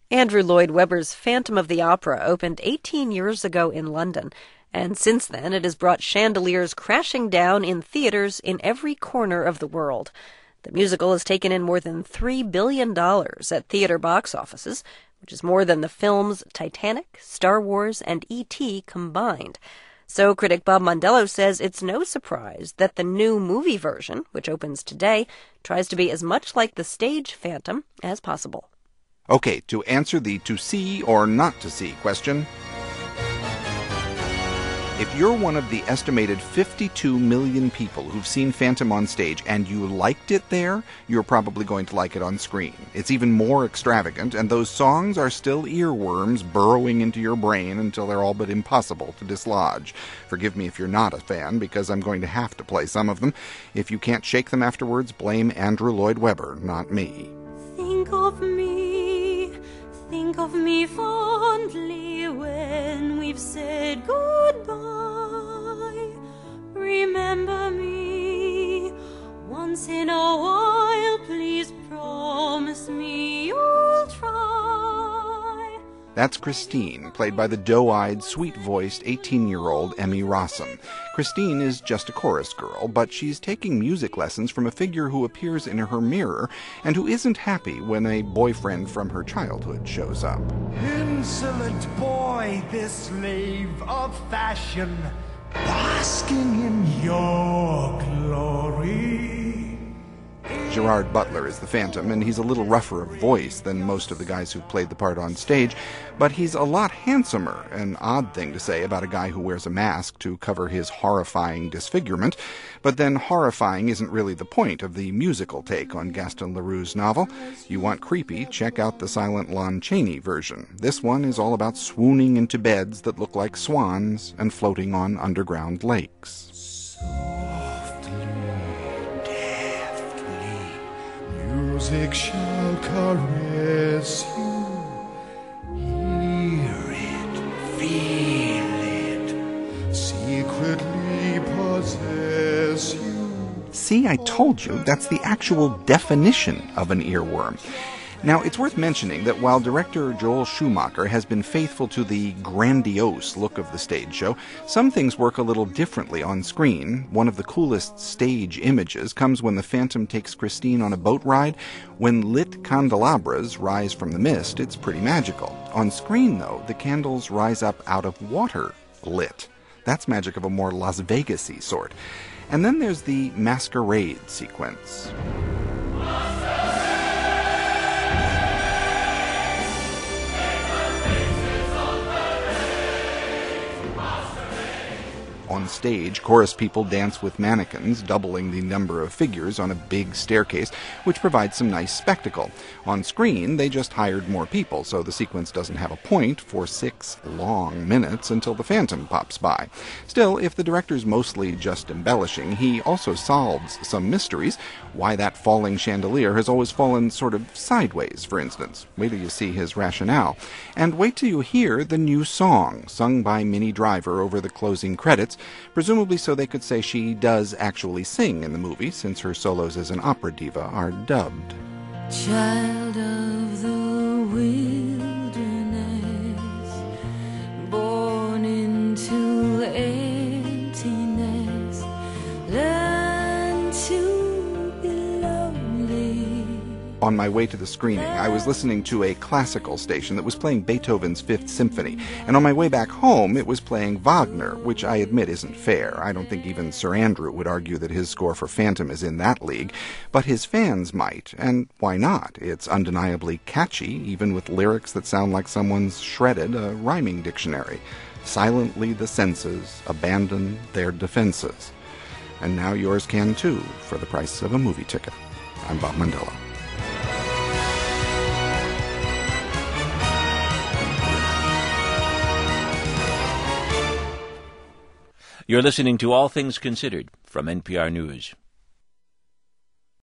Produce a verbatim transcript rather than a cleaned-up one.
Andrew Lloyd Webber's Phantom of the Opera opened eighteen years ago in London, and since then it has brought chandeliers crashing down in theaters in every corner of the world. The musical has taken in more than three billion dollars at theater box offices, which is more than the films Titanic, Star Wars, and E T combined. So critic Bob Mondello says it's no surprise that the new movie version, which opens today, tries to be as much like the stage Phantom as possible. Okay, to answer the to see or not to see question, if you're one of the estimated fifty-two million people who've seen Phantom on stage and you liked it there, you're probably going to like it on screen. It's even more extravagant, and those songs are still earworms burrowing into your brain until they're all but impossible to dislodge. Forgive me if you're not a fan, because I'm going to have to play some of them. If you can't shake them afterwards, blame Andrew Lloyd Webber, not me. Think of me, think of me fondly when we've said goodbye. Remember me once in a while, please promise me you'll try. That's Christine, played by the doe-eyed, sweet-voiced eighteen-year-old Emmy Rossum. Christine is just a chorus girl, but she's taking music lessons from a figure who appears in her mirror and who isn't happy when a boyfriend from her childhood shows up. Insolent boy, this slave of fashion, basking in your glory. Gerard Butler is the Phantom, and he's a little rougher of voice than most of the guys who've played the part on stage, but he's a lot handsomer, an odd thing to say about a guy who wears a mask to cover his horrifying disfigurement. But then horrifying isn't really the point of the musical take on Gaston Leroux's novel. You want creepy, check out the silent Lon Chaney version. This one is all about swooning into beds that look like swans and floating on underground lakes. Music shall caress you. Hear it, feel it, secretly possess you. See, I told you, that's the actual definition of an earworm. Now, it's worth mentioning that while director Joel Schumacher has been faithful to the grandiose look of the stage show, some things work a little differently on screen. One of the coolest stage images comes when the Phantom takes Christine on a boat ride. When lit candelabras rise from the mist, it's pretty magical. On screen, though, the candles rise up out of water lit. That's magic of a more Las Vegas-y sort. And then there's the masquerade sequence. On stage, chorus people dance with mannequins, doubling the number of figures on a big staircase, which provides some nice spectacle. On screen, they just hired more people, so the sequence doesn't have a point for six long minutes until the Phantom pops by. Still, if the director's mostly just embellishing, he also solves some mysteries. Why that falling chandelier has always fallen sort of sideways, for instance. Wait till you see his rationale. And wait till you hear the new song, sung by Minnie Driver over the closing credits, presumably so they could say she does actually sing in the movie, since her solos as an opera diva are dubbed. Child of the wilderness, born into emptiness, learn to be lonely. On my way to the screening, I was listening to a classical station that was playing Beethoven's Fifth Symphony, and on my way back home, it was playing Wagner, which I admit isn't fair. I don't think even Sir Andrew would argue that his score for Phantom is in that league, but his fans might, and why not? It's undeniably catchy, even with lyrics that sound like someone's shredded a rhyming dictionary. Silently the senses abandon their defenses. And now yours can too, for the price of a movie ticket. I'm Bob Mondello. You're listening to All Things Considered from N P R News.